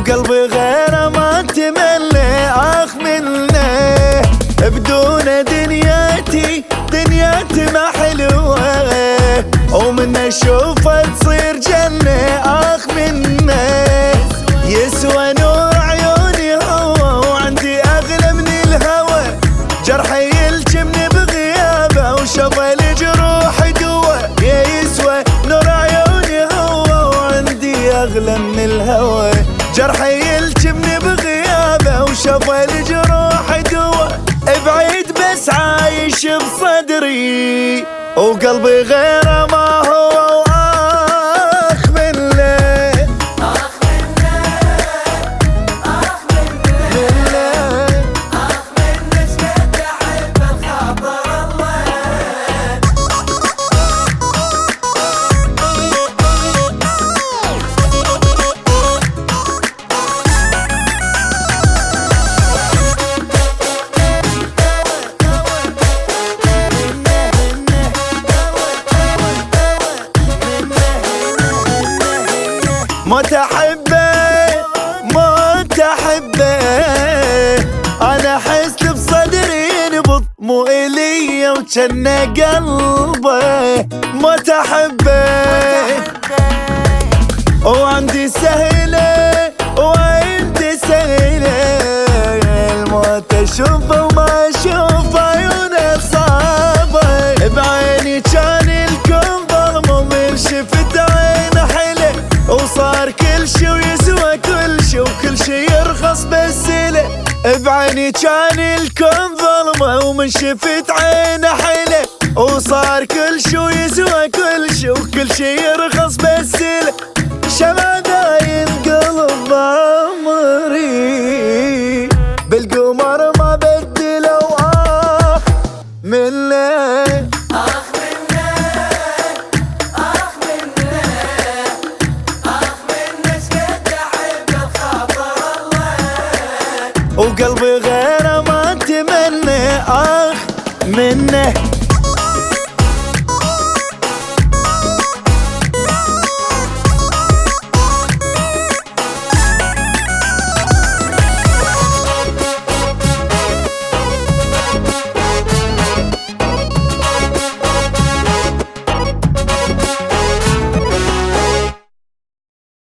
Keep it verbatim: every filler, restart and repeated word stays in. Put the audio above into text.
وقلبي غيره ما تملي اخ منه. بدون دنياتي دنياتي ما حلوه، ومن اشوفه تصير جنه اخ منه. يسوى نور عيوني هو، وعندي اغلى من الهوى. جرحي يلجمني بغيابه، وشفى الجروح دوا. يا يسوى نور عيوني هو، وعندي اغلى من الهوى. جرحي يلجمني بغيابه، وشفى الجروح دوا. بعيد بس عايش بصدري، وقلبي غيره ما هو واخ منه. اخ منه اخ منه اخ منه شقد احبه بخاطر الله. موت احبه موت احبه، انا احس بصدري ينبض مو الي وجنه قلبه. موت احبه وعندي سهله وعندي سهله. الموت اشوفه وما اشوف عيونه صعبه. بعيني كان الكون ظلم، ومن شفت عينه حلو. وصار كل شي ويسوى كل شي، وكل شي يرخص بالسلة. بعيني كان الكون ظلمة، ومن شفت عينه حيلة. وصار كل شي ويسوى كل شي، وكل شي يرخص بالسلة. شمع داين قلب عمري، بالقمر ما بدلوا آه منه. وقلبي غيره ما تمنى اخ منه.